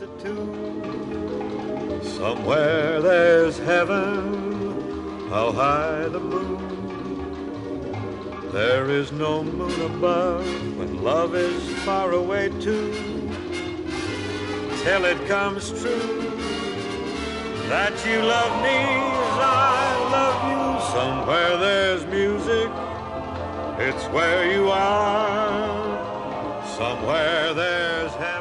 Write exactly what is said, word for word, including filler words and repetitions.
the tune. Somewhere there's heaven, how high the moon. There is no moon above when love is far away too. Till it comes true that you love me as I love you. Somewhere there's music, it's where you are. Somewhere there's heaven.